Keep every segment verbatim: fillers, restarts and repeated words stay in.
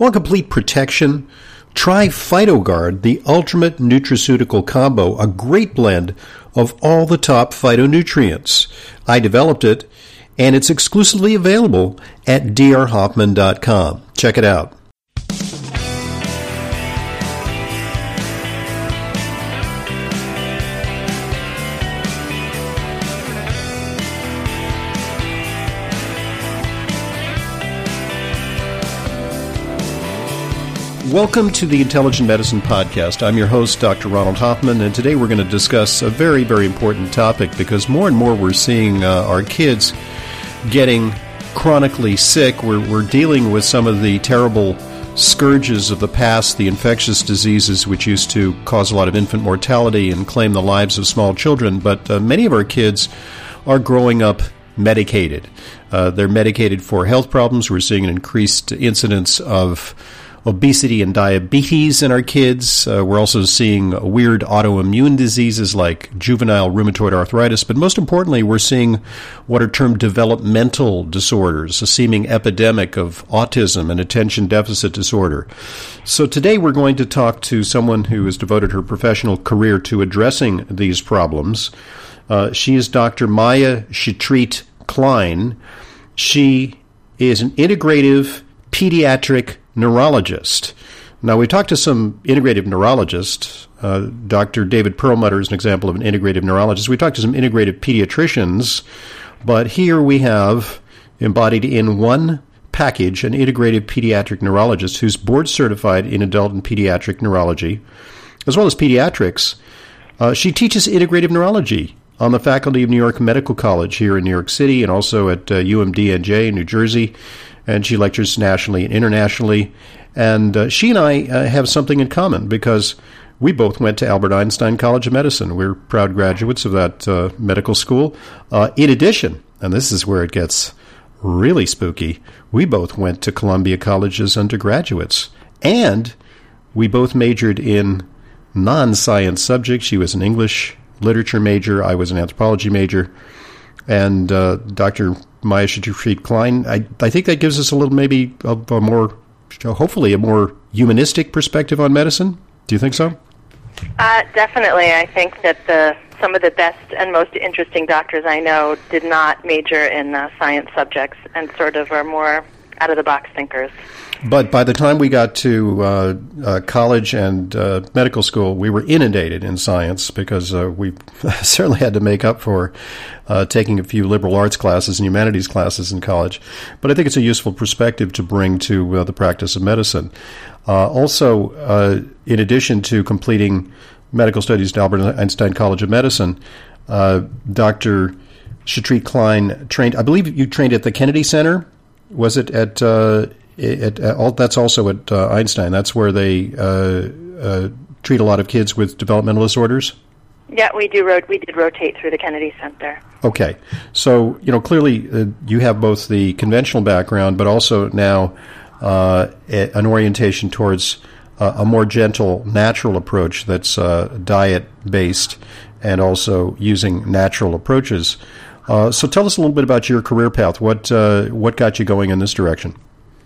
Want complete protection? Try PhytoGuard, the ultimate nutraceutical combo, a great blend of all the top phytonutrients. I developed it, and it's exclusively available at d r hoffman dot com. Check it out. Welcome to the Intelligent Medicine Podcast. I'm your host, Doctor Ronald Hoffman, and today we're going to discuss a very, very important topic because more and more we're seeing uh, our kids getting chronically sick. We're, we're dealing with some of the terrible scourges of the past, the infectious diseases which used to cause a lot of infant mortality and claim the lives of small children, but uh, many of our kids are growing up medicated. Uh, they're medicated for health problems. We're seeing an increased incidence of obesity and diabetes in our kids. Uh, we're also seeing weird autoimmune diseases like juvenile rheumatoid arthritis. But most importantly, we're seeing what are termed developmental disorders, a seeming epidemic of autism and attention deficit disorder. So today we're going to talk to someone who has devoted her professional career to addressing these problems. Uh, she is Doctor Maya Shetreat Klein. She is an integrative pediatric neurologist. Now, we talked to some integrative neurologists. Uh, Doctor David Perlmutter is an example of an integrative neurologist. We talked to some integrative pediatricians, but here we have embodied in one package an integrative pediatric neurologist who's board certified in adult and pediatric neurology, as well as pediatrics. Uh, she teaches integrative neurology on the faculty of New York Medical College here in New York City and also at uh, U M D N J in New Jersey. And she lectures nationally and internationally. And uh, she and I uh, have something in common because we both went to Albert Einstein College of Medicine. We're proud graduates of that uh, medical school. Uh, in addition, and this is where it gets really spooky, we both went to Columbia College as undergraduates. And we both majored in non-science subjects. She was an English literature major. I was an anthropology major. And uh, Doctor Maya Shetreat Klein, I, I think that gives us a little, maybe a, a more, hopefully a more humanistic perspective on medicine. Do you think so? Uh, definitely. I think that the some of the best and most interesting doctors I know did not major in uh, science subjects and sort of are more out-of-the-box thinkers. But by the time we got to uh, uh, college and uh, medical school, we were inundated in science because uh, we certainly had to make up for uh, taking a few liberal arts classes and humanities classes in college. But I think it's a useful perspective to bring to uh, the practice of medicine. Uh, also, uh, in addition to completing medical studies at Albert Einstein College of Medicine, uh, Doctor Shetreat Klein trained, I believe you trained at the Kennedy Center. Was it at... Uh, It, it, that's also at uh, Einstein. That's where they uh, uh, treat a lot of kids with developmental disorders? Yeah, we do. Rot- we did rotate through the Kennedy Center. Okay. So, you know, clearly uh, you have both the conventional background, but also now uh, a, an orientation towards uh, a more gentle, natural approach that's uh, diet-based and also using natural approaches. Uh, so tell us a little bit about your career path. What uh, what got you going in this direction?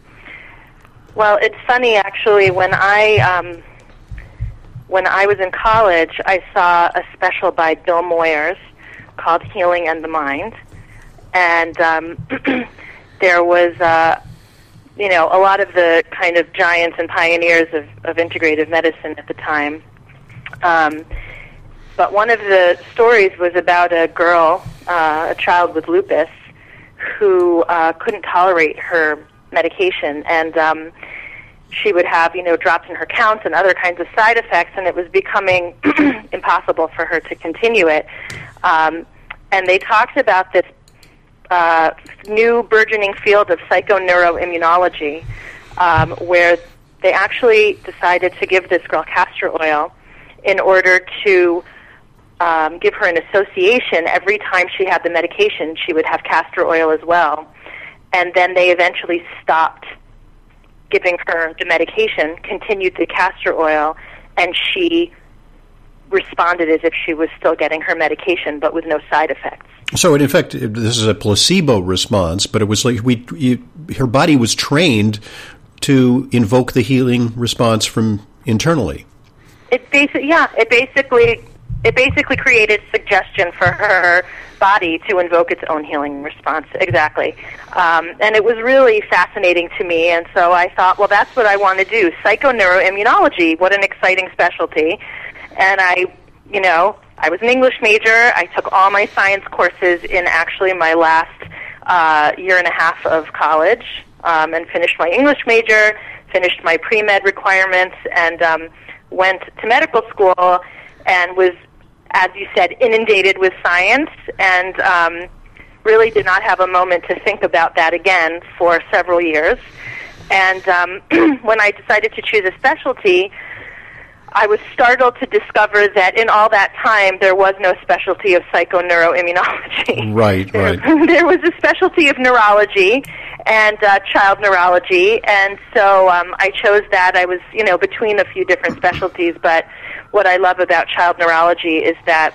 Well, it's funny, actually. When I um, when I was in college, I saw a special by Bill Moyers called Healing and the Mind. And um, there was, uh, you know, a lot of the kind of giants and pioneers of, of integrative medicine at the time. Um, but one of the stories was about a girl, uh, a child with lupus, who uh, couldn't tolerate her medication, and um, she would have, you know, drops in her counts and other kinds of side effects, and it was becoming impossible for her to continue it. Um, and they talked about this uh, new burgeoning field of psychoneuroimmunology, um, where they actually decided to give this girl castor oil in order to um, give her an association. Every time she had the medication, she would have castor oil as well. And then they eventually stopped giving her the medication, continued the castor oil, and she responded as if she was still getting her medication, but with no side effects. So, in effect, this is a placebo response, but it was like we, you, her body was trained to invoke the healing response from internally. It basically, yeah, it basically, it basically created suggestion for her body to invoke its own healing response. Exactly. Um, and it was really fascinating to me, and so I thought, well, that's what I want to do. Psychoneuroimmunology, what an exciting specialty. And I, you know, I was an English major. I took all my science courses in actually my last uh, year and a half of college, um, and finished my English major, finished my pre-med requirements, and um, went to medical school and was, as you said, inundated with science, and um, really did not have a moment to think about that again for several years. And um, when I decided to choose a specialty, I was startled to discover that in all that time there was no specialty of psychoneuroimmunology. Right, right. There, there was a specialty of neurology and uh, child neurology, and so um, I chose that. I was, you know, between a few different specialties, but what I love about child neurology is that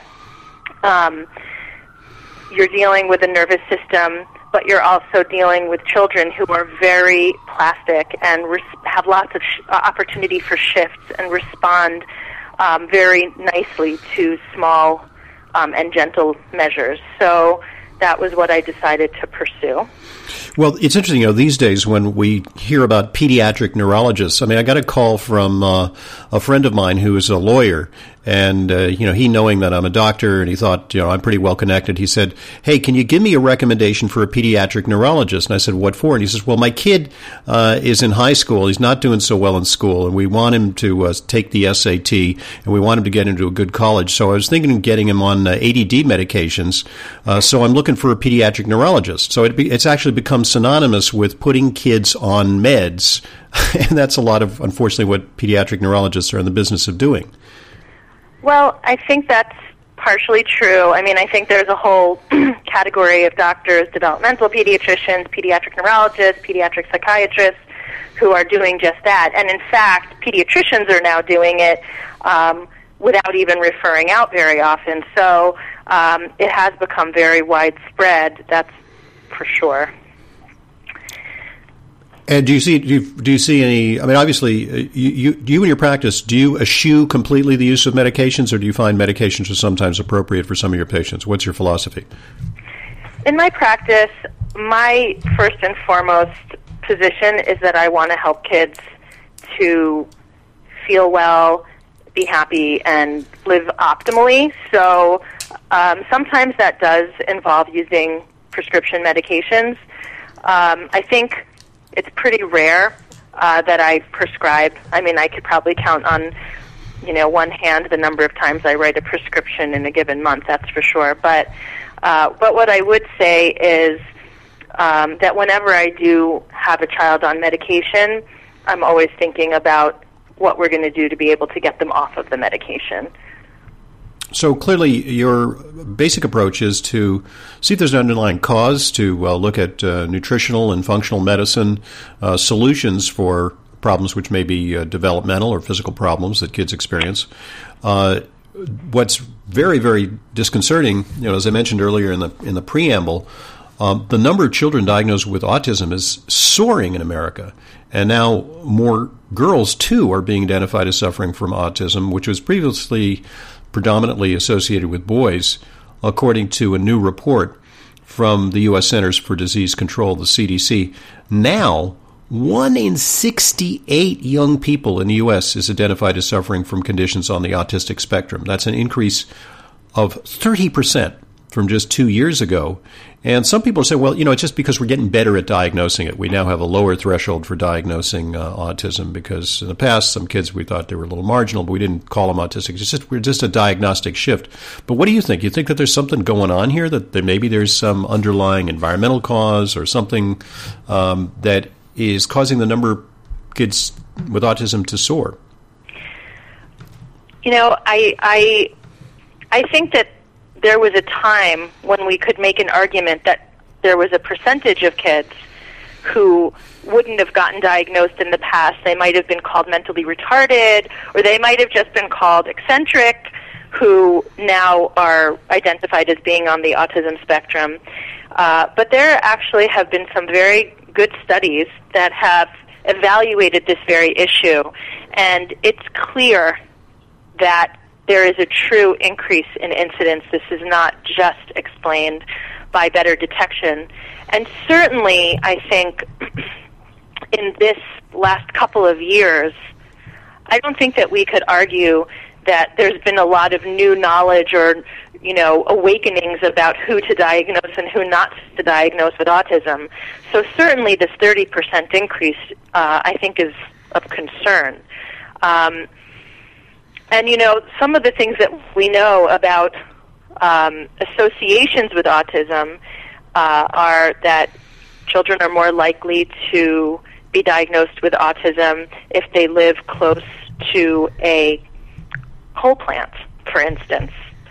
um, you're dealing with the nervous system, but you're also dealing with children who are very plastic and res- have lots of sh- opportunity for shifts and respond um, very nicely to small um, and gentle measures. So that was what I decided to pursue. Well, it's interesting, you know, these days when we hear about pediatric neurologists, I mean, I got a call from uh, a friend of mine who is a lawyer, and, uh, you know, he knowing that I'm a doctor, and he thought, you know, I'm pretty well connected, he said, hey, can you give me a recommendation for a pediatric neurologist? And I said, what for? And he says, well, my kid uh, is in high school, he's not doing so well in school, and we want him to uh, take the S A T, and we want him to get into a good college. So I was thinking of getting him on uh, A D D medications, uh, so I'm looking for a pediatric neurologist. So it be, it's actually become synonymous with putting kids on meds, and that's a lot of, unfortunately, what pediatric neurologists are in the business of doing. Well, I think that's partially true. I mean, I think there's a whole category of doctors, developmental pediatricians, pediatric neurologists, pediatric psychiatrists, who are doing just that. And in fact, pediatricians are now doing it um, without even referring out very often. So um, it has become very widespread, that's for sure. And do you see do you, do you see any? I mean, obviously, you, you you in your practice, do you eschew completely the use of medications, or do you find medications are sometimes appropriate for some of your patients? What's your philosophy? In my practice, my first and foremost position is that I want to help kids to feel well, be happy, and live optimally. So um, sometimes that does involve using prescription medications. Um, I think it's pretty rare uh, that I prescribe. I mean, I could probably count on, you know, one hand the number of times I write a prescription in a given month, that's for sure. But uh, but what I would say is um, that whenever I do have a child on medication, I'm always thinking about what we're going to do to be able to get them off of the medication. So clearly your basic approach is to see if there's an underlying cause, to uh, look at uh, nutritional and functional medicine uh, solutions for problems which may be uh, developmental or physical problems that kids experience. Uh, what's very, very disconcerting, you know, as I mentioned earlier in the in the preamble, um, the number of children diagnosed with autism is soaring in America. And now more girls, too, are being identified as suffering from autism, which was previously predominantly associated with boys, according to a new report from the U S Centers for Disease Control, the C D C. Now, one in sixty-eight young people in the U S is identified as suffering from conditions on the autistic spectrum. That's an increase of thirty percent from just two years ago. And some people say, well, you know, it's just because we're getting better at diagnosing it. We now have a lower threshold for diagnosing uh, autism, because in the past, some kids, we thought they were a little marginal, but we didn't call them autistic. It's just, we're just a diagnostic shift. But what do you think? You think that there's something going on here, that there, maybe there's some underlying environmental cause or something um, that is causing the number of kids with autism to soar? You know, I I I think that there was a time when we could make an argument that there was a percentage of kids who wouldn't have gotten diagnosed in the past. They might have been called mentally retarded, or they might have just been called eccentric, who now are identified as being on the autism spectrum. Uh, but there actually have been some very good studies that have evaluated this very issue, and it's clear that there is a true increase in incidence. This is not just explained by better detection. And certainly, I think, in this last couple of years, I don't think that we could argue that there's been a lot of new knowledge or, you know, awakenings about who to diagnose and who not to diagnose with autism. So certainly this thirty percent increase, uh, I think, is of concern. Um, and, you know, some of the things that we know about um, associations with autism uh, are that children are more likely to be diagnosed with autism if they live close to a coal plant, for instance.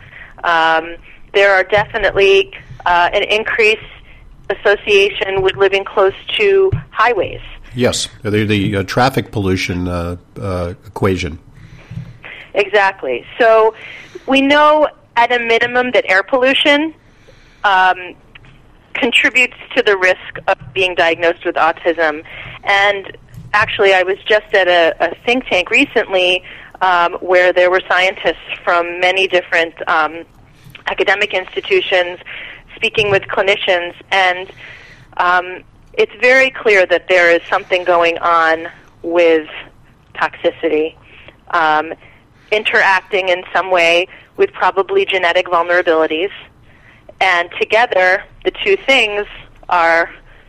Um, there are definitely uh, an increased association with living close to highways. Yes, the, the uh, traffic pollution uh, uh, equation. Exactly. So we know at a minimum that air pollution um, contributes to the risk of being diagnosed with autism. And actually, I was just at a, a think tank recently um, where there were scientists from many different um, academic institutions speaking with clinicians, and um, it's very clear that there is something going on with toxicity, um, interacting in some way with probably genetic vulnerabilities, and together the two things are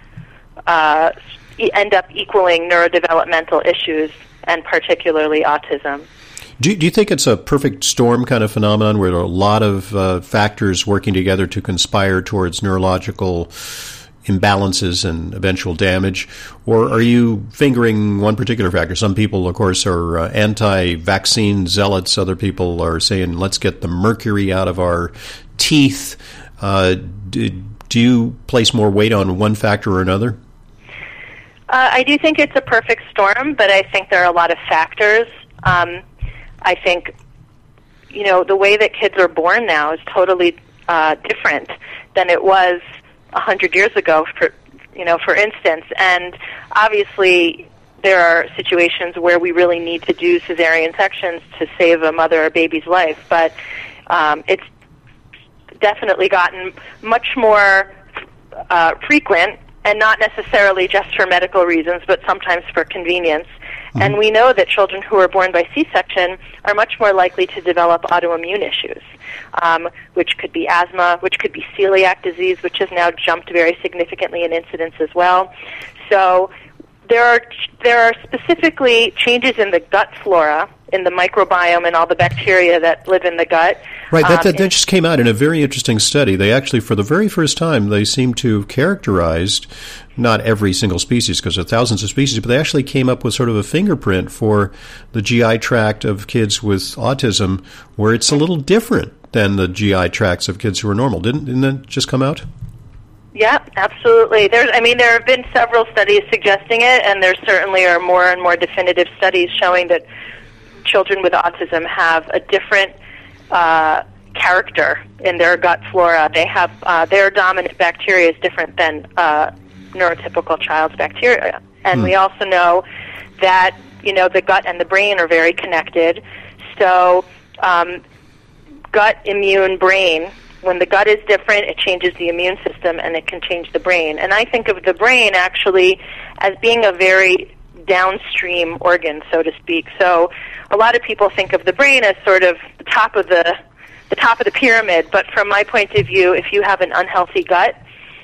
uh, end up equaling neurodevelopmental issues, and particularly autism. Do you, do you think it's a perfect storm kind of phenomenon where there are a lot of uh, factors working together to conspire towards neurological imbalances and eventual damage? Or are you fingering one particular factor? Some people, of course, are uh, anti-vaccine zealots. Other people are saying, let's get the mercury out of our teeth. Uh, do, do you place more weight on one factor or another? Uh, I do think it's a perfect storm, but I think there are a lot of factors. Um, I think, you know, the way that kids are born now is totally uh, different than it was a hundred years ago, for, you know, for instance. And obviously there are situations where we really need to do cesarean sections to save a mother or baby's life, but um, it's definitely gotten much more uh, frequent, and not necessarily just for medical reasons, but sometimes for convenience. Mm-hmm. And we know that children who are born by C-section are much more likely to develop autoimmune issues, um, which could be asthma, which could be celiac disease, which has now jumped very significantly in incidence as well. So there are there are specifically changes in the gut flora, in the microbiome and all the bacteria that live in the gut. Right, that, that, um, that just came out in a very interesting study. They actually, for the very first time, they seem to have characterized not every single species, because there are thousands of species, but they actually came up with sort of a fingerprint for the G I tract of kids with autism, where it's a little different than the G I tracts of kids who are normal. Didn't, didn't that just come out? Yeah, absolutely. There's, I mean, there have been several studies suggesting it, and there certainly are more and more definitive studies showing that children with autism have a different uh, character in their gut flora. They have uh, their dominant bacteria is different than uh, neurotypical child's bacteria, and hmm. we also know that, you know, the gut and the brain are very connected. So, um, gut, immune, brain. When the gut is different, it changes the immune system, and it can change the brain. And I think of the brain actually as being a very downstream organ, so to speak. So a lot of people think of the brain as sort of the top of the the top of the pyramid. But from my point of view, if you have an unhealthy gut,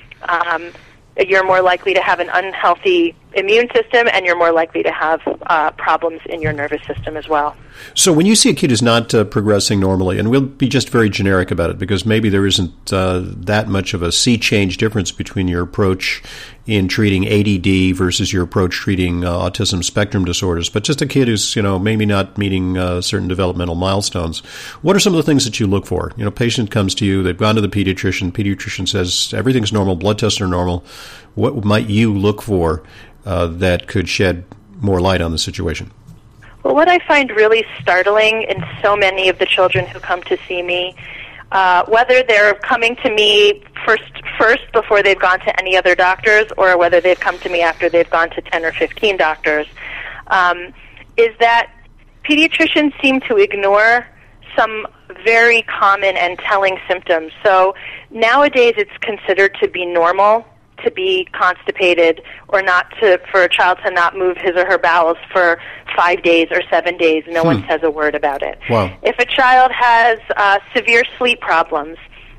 um, you're more likely to have an unhealthy immune system, and you're more likely to have uh, problems in your nervous system as well. So when you see a kid who's not uh, progressing normally, and we'll be just very generic about it because maybe there isn't uh, that much of a sea change difference between your approach in treating A D D versus your approach treating uh, autism spectrum disorders, but just a kid who's, you know, maybe not meeting uh, certain developmental milestones. What are some of the things that you look for? You know, patient comes to you, they've gone to the pediatrician, pediatrician says everything's normal, blood tests are normal. What might you look for uh, that could shed more light on the situation? Well, what I find really startling in so many of the children who come to see me, uh, whether they're coming to me first first before they've gone to any other doctors, or whether they've come to me after they've gone to ten or fifteen doctors, um, is that pediatricians seem to ignore some very common and telling symptoms. So nowadays it's considered to be normal to be constipated, or not to for a child to not move his or her bowels for five days or seven days. No hmm. one says a word about it. Wow. If a child has uh, severe sleep problems,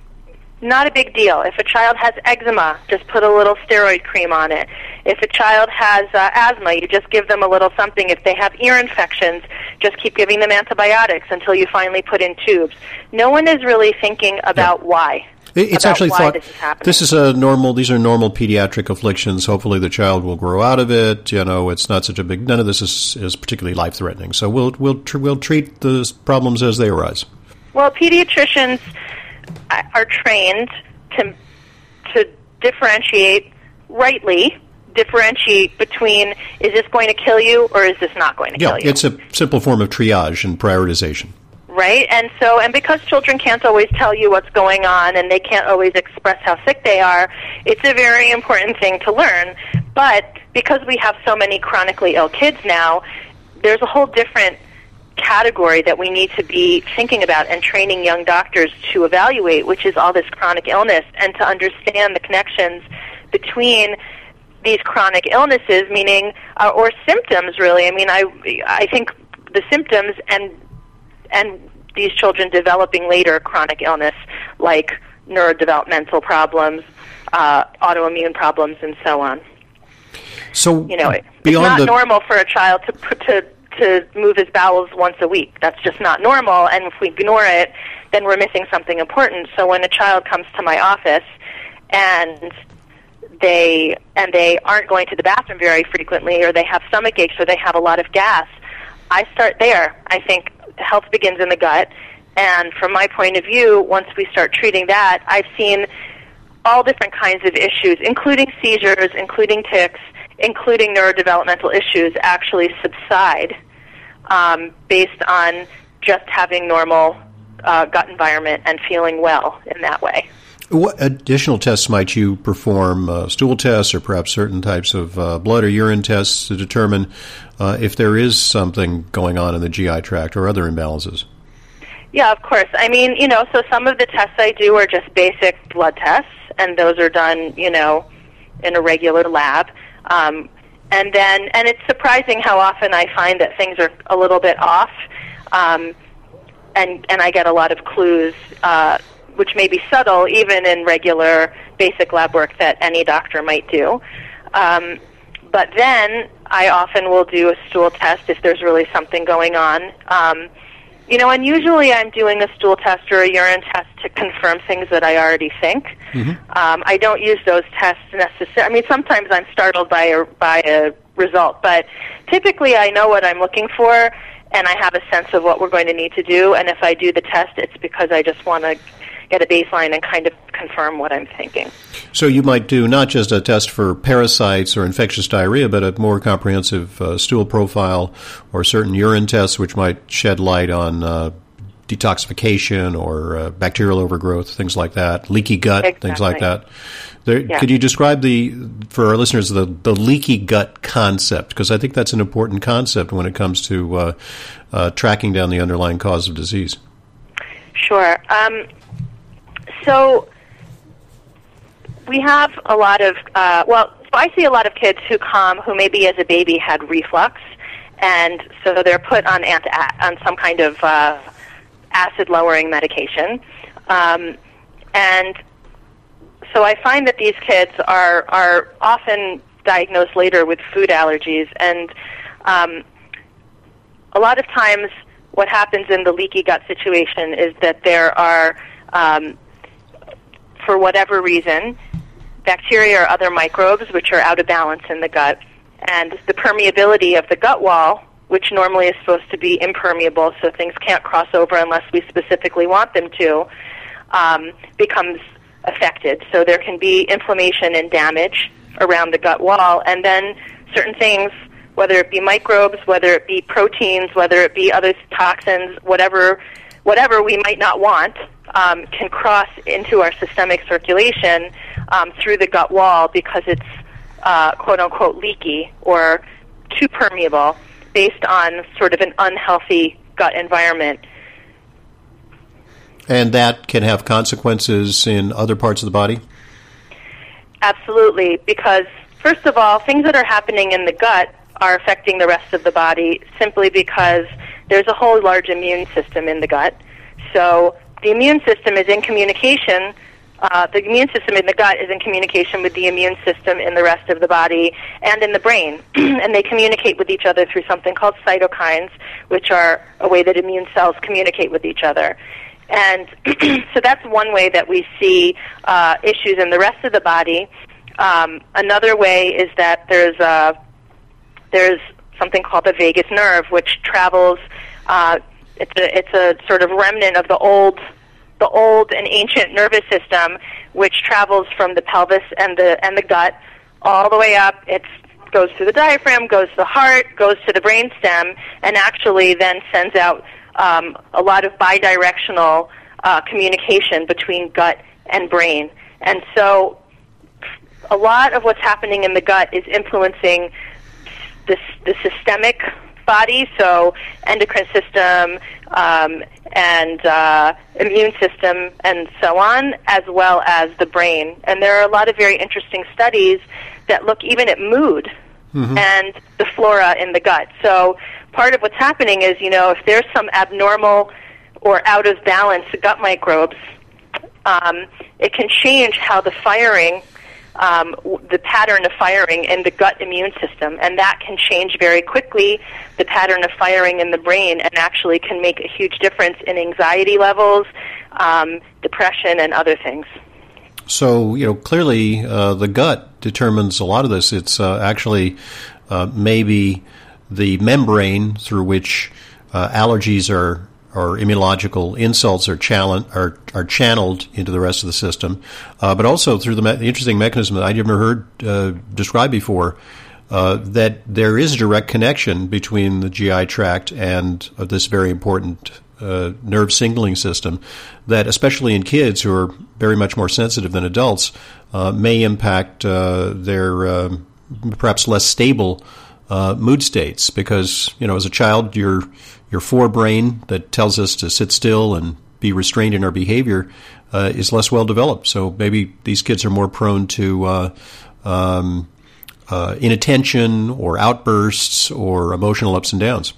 not a big deal. If a child has eczema, just put a little steroid cream on it. If a child has uh, asthma, you just give them a little something. If they have ear infections, just keep giving them antibiotics until you finally put in tubes. No one is really thinking about yeah. why. It's about actually why thought this is happening. This is a normal. These are normal pediatric afflictions. Hopefully, the child will grow out of it. You know, it's not such a big. None of this is, is particularly life threatening. So we'll we'll tr- we'll treat the problems as they arise. Well, pediatricians are trained to to differentiate rightly. Differentiate between, is this going to kill you or is this not going to yeah, kill you? It's a simple form of triage and prioritization. Right, and so, and because children can't always tell you what's going on and they can't always express how sick they are, it's a very important thing to learn. But because we have so many chronically ill kids now, there's a whole different category that we need to be thinking about and training young doctors to evaluate, which is all this chronic illness, and to understand the connections between these chronic illnesses, meaning, uh, or symptoms, really. I mean, I, I think the symptoms and and these children developing later chronic illness, like neurodevelopmental problems, uh, autoimmune problems, and so on. So, you know, it, it's beyond not the... normal for a child to to to move his bowels once a week. That's just not normal, and if we ignore it, then we're missing something important. So when a child comes to my office and they and they aren't going to the bathroom very frequently, or they have stomach aches, or they have a lot of gas, I start there. I think health begins in the gut, and from my point of view, once we start treating that, I've seen all different kinds of issues, including seizures, including tics, including neurodevelopmental issues, actually subside um, based on just having normal uh, gut environment and feeling well in that way. What additional tests might you perform, uh, stool tests or perhaps certain types of uh, blood or urine tests to determine uh, if there is something going on in the G I tract or other imbalances? Yeah, of course. I mean, you know, so some of the tests I do are just basic blood tests, and those are done, you know, in a regular lab. Um, and then, and it's surprising how often I find that things are a little bit off, um, and and I get a lot of clues, uh, which may be subtle, even in regular basic lab work that any doctor might do. Um, but then I often will do a stool test if there's really something going on. Um, you know, and usually I'm doing a stool test or a urine test to confirm things that I already think. Mm-hmm. Um, I don't use those tests necessarily. I mean, sometimes I'm startled by a, by a result, but typically I know what I'm looking for, and I have a sense of what we're going to need to do, and if I do the test, it's because I just want to get a baseline and kind of confirm what I'm thinking. So you might do not just a test for parasites or infectious diarrhea, but a more comprehensive uh, stool profile or certain urine tests which might shed light on uh, detoxification or uh, bacterial overgrowth, things like that, leaky gut, exactly. things like that. There, yeah. Could you describe the for our listeners the, the leaky gut concept? Because I think that's an important concept when it comes to uh, uh, tracking down the underlying cause of disease. Sure. Um, So we have a lot of, uh, well, so I see a lot of kids who come who maybe as a baby had reflux, and so they're put on anti- on some kind of uh, acid-lowering medication. Um, and so I find that these kids are, are often diagnosed later with food allergies, and um, a lot of times what happens in the leaky gut situation is that there are um, for whatever reason, bacteria or other microbes which are out of balance in the gut, and the permeability of the gut wall, which normally is supposed to be impermeable so things can't cross over unless we specifically want them to, um, becomes affected. So there can be inflammation and damage around the gut wall, and then certain things, whether it be microbes, whether it be proteins, whether it be other toxins, whatever whatever we might not want um, can cross into our systemic circulation um, through the gut wall because it's uh, quote-unquote leaky or too permeable based on sort of an unhealthy gut environment. And that can have consequences in other parts of the body? Absolutely, because first of all, things that are happening in the gut are affecting the rest of the body simply because there's a whole large immune system in the gut. So the immune system is in communication. Uh, the immune system in the gut is in communication with the immune system in the rest of the body and in the brain. And they communicate with each other through something called cytokines, which are a way that immune cells communicate with each other. And so that's one way that we see uh, issues in the rest of the body. Um, another way is that there's a, there's something called the vagus nerve, which travels. Uh, it's a it's a sort of remnant of the old the old and ancient nervous system, which travels from the pelvis and the and the gut all the way up. It goes through the diaphragm, goes to the heart, goes to the brainstem, and actually then sends out um, a lot of bidirectional uh, communication between gut and brain. And so a lot of what's happening in the gut is influencing the, the systemic body, so endocrine system um, and uh, immune system and so on, as well as the brain. And there are a lot of very interesting studies that look even at mood mm-hmm. and the flora in the gut. So part of what's happening is, you know, if there's some abnormal or out of balance gut microbes, um, it can change how the firing Um, the pattern of firing in the gut immune system, and that can change very quickly the pattern of firing in the brain and actually can make a huge difference in anxiety levels, um, depression, and other things. So, you know, clearly uh, the gut determines a lot of this. It's uh, actually uh, maybe the membrane through which uh, allergies are or immunological insults are, challenge, are, are channeled into the rest of the system, uh, but also through the, me- the interesting mechanism that I'd never heard uh, described before, uh, that there is a direct connection between the G I tract and uh, this very important uh, nerve signaling system that, especially in kids who are very much more sensitive than adults, uh, may impact uh, their uh, perhaps less stable uh, mood states. Because, you know, as a child, you're Your forebrain that tells us to sit still and be restrained in our behavior uh, is less well developed. So maybe these kids are more prone to uh, um, uh, inattention or outbursts or emotional ups and downs.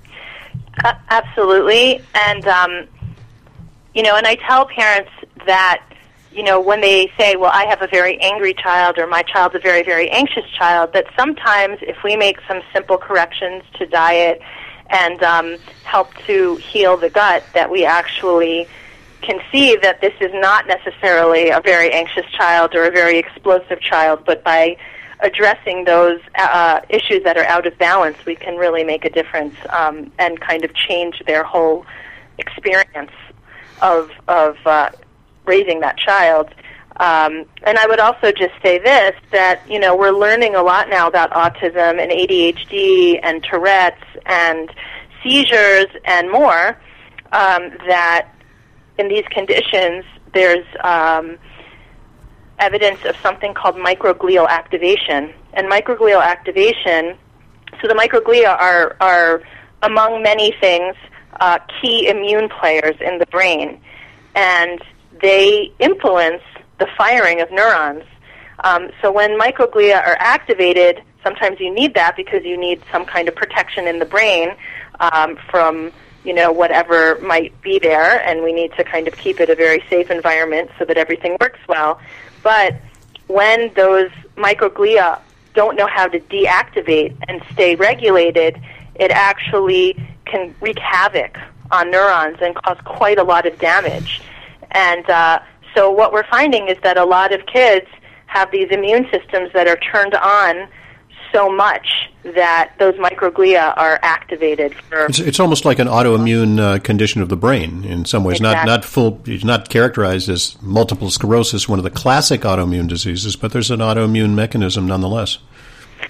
Uh, absolutely. And, um, you know, and I tell parents that, you know, when they say, well, I have a very angry child or my child's a very, very anxious child, that sometimes if we make some simple corrections to diet and um, help to heal the gut, that we actually can see that this is not necessarily a very anxious child or a very explosive child, but by addressing those uh, issues that are out of balance, we can really make a difference um, and kind of change their whole experience of, of uh, raising that child. Um, and I would also just say this, that, you know, we're learning a lot now about autism and A D H D and Tourette's and seizures and more, um, that in these conditions there's um, evidence of something called microglial activation. And microglial activation, so the microglia are, are among many things, uh, key immune players in the brain. And they influence the firing of neurons. Um, so when microglia are activated, sometimes you need that because you need some kind of protection in the brain um, from, you know, whatever might be there, and we need to kind of keep it a very safe environment so that everything works well. But when those microglia don't know how to deactivate and stay regulated, it actually can wreak havoc on neurons and cause quite a lot of damage. And uh, so what we're finding is that a lot of kids have these immune systems that are turned on so much that those microglia are activated. For it's, it's almost like an autoimmune uh, condition of the brain in some ways. Exactly. Not not full. It's not characterized as multiple sclerosis, one of the classic autoimmune diseases, but there's an autoimmune mechanism nonetheless.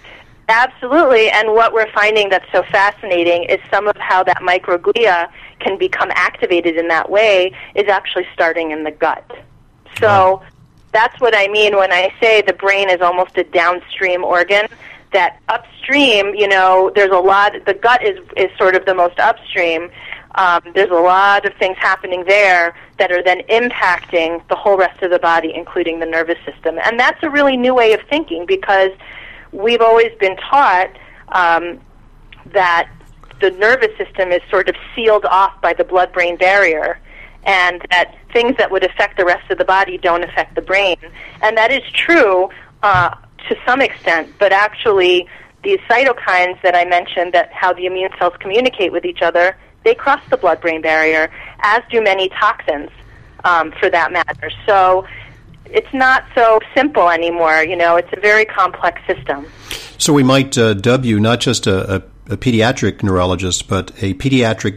Absolutely, and what we're finding that's so fascinating is some of how that microglia can become activated in that way is actually starting in the gut. So wow. That's what I mean when I say the brain is almost a downstream organ, that upstream, you know, there's a lot, the gut is, is sort of the most upstream. Um, there's a lot of things happening there that are then impacting the whole rest of the body, including the nervous system. And that's a really new way of thinking, because we've always been taught um, that the nervous system is sort of sealed off by the blood-brain barrier, and that things that would affect the rest of the body don't affect the brain. And that is true uh, to some extent, but actually these cytokines that I mentioned, that how the immune cells communicate with each other, they cross the blood-brain barrier, as do many toxins, um, for that matter. So it's not so simple anymore. You know, it's a very complex system. So we might uh, dub you not just a, a, a pediatric neurologist, but a pediatric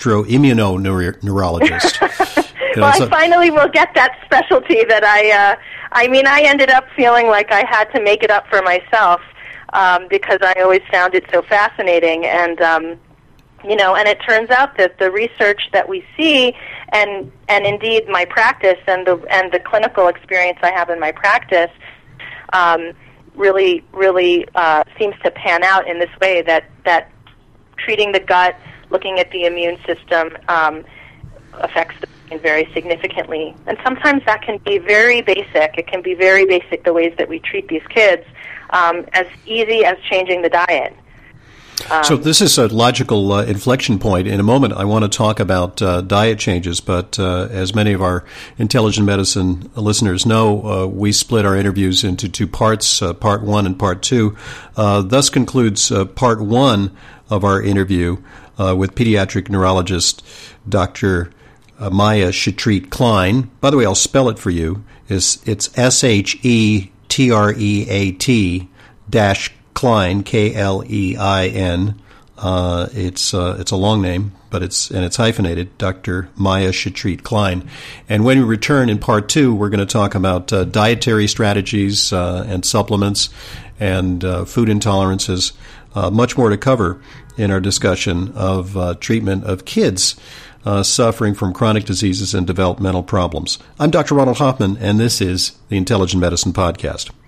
gastroimmunoneurologist. You know, well, so- I finally will get that specialty that I, uh, I mean, I ended up feeling like I had to make it up for myself um, because I always found it so fascinating. And, um, you know, and it turns out that the research that we see, and and indeed my practice and the and the clinical experience I have in my practice, um, really really uh, seems to pan out in this way, that that treating the gut, looking at the immune system, um, affects the brain very significantly. And sometimes that can be very basic. It can be very basic, the ways that we treat these kids, um, as easy as changing the diet. Um, so this is a logical uh, inflection point. In a moment, I want to talk about uh, diet changes, but uh, as many of our intelligent medicine listeners know, uh, we split our interviews into two parts, uh, part one and part two. Uh, thus concludes uh, part one of our interview uh, with pediatric neurologist Doctor Uh, Maya Shetreat Klein. By the way, I'll spell it for you. It's, it's S H E T R E A T dash Klein, K L E I N. Uh, it's uh, it's a long name, but it's and it's hyphenated. Doctor Maya Shetreat Klein. And when we return in part two, we're going to talk about uh, dietary strategies uh, and supplements and uh, food intolerances. Uh, much more to cover in our discussion of uh, treatment of kids uh, suffering from chronic diseases and developmental problems. I'm Doctor Ronald Hoffman, and this is the Intelligent Medicine Podcast.